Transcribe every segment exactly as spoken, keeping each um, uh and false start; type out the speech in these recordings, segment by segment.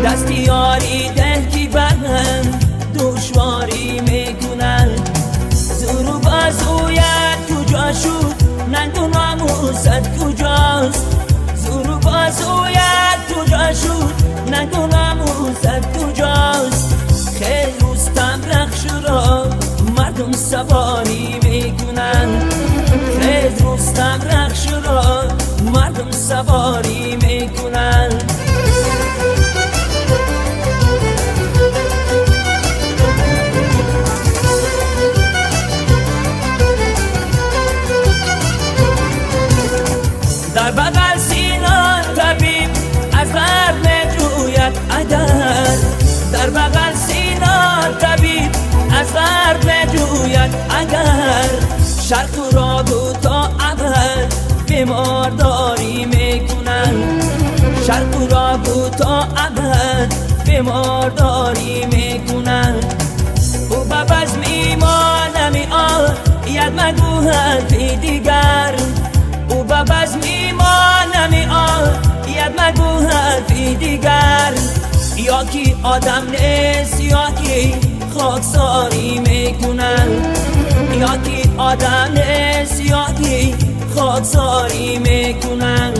دستیاری ده کی برم دشواری میکنن. زور و بازویت کجا شد ننگ و ناموست کجاست؟ زور و بازویت کجا شد ننگ و ناموست کجاست؟ خیلی رستم رخش را مردم سواری میکنن. خیلی رستم رخش را مردم سواری میکنن. در بغل سینان طبیب از درد نجوید اگر. در بغل سینان طبیب از درد نجوید اگر. شرق را گو تا ابد بیمارداری میکنن. شرق را گو تا ابد بیمارداری میکنن. او ببز میمانمی آن ید مگو حرفی دیگر. او ببز میمانمی آن ید مگو حرفی دیگر. یا کی آدم نیست یا کی خاکساری میکنن. یا کی آدم نیست یا کی خاکساری میکنن.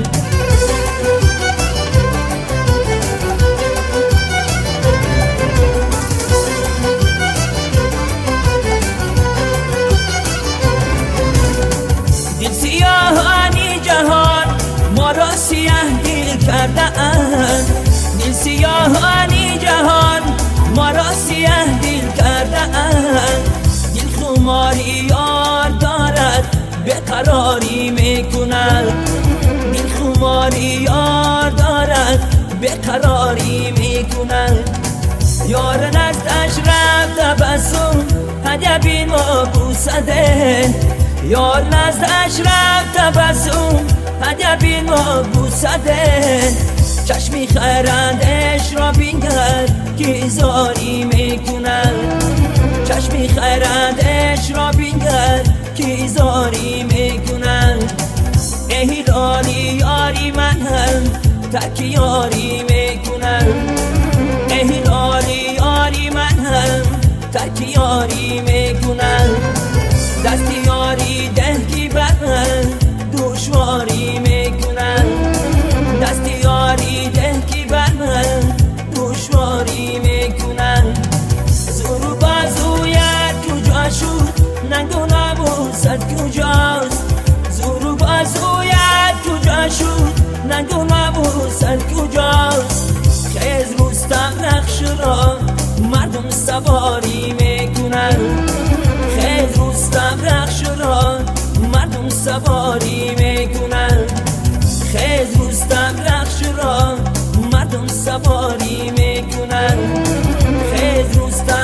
دل سیاهانی جهان ما را سیاه دل کرده اند. دل سیاهانی جهان ما را سیاه دل کرده اند. دل خماری یار دارد بیقراری میکند. دل خماری یار دارد بیقراری میکند. یار نزدش رفت تبسم هدیه ما بوسده. یار نزدش رفت تبسم هدیه ما بوسده. چشمی خیرندش را بینگر که زاری میکنن. چشمی خیرندش را بینگر که زاری میکنن. ای لالی یاری من هم تک یاری میکنن. ای لالی یاری من هم تک یاری میکنن. دست یاری ده کی برم دشواری میکنن. دست یاری ده کی برم دشواری میکنن. زور و بازویت کجا شد ننگ و ناموست کجاست؟ زور و بازویت کجا شد ننگ و ناموست کجاست؟ خیز رستم رخش را مردم سواری میکنن. خیز رستم رخش را مردم سواری میکنن. خیز رستم رخش را مردم سواری میکنن. خیز رستم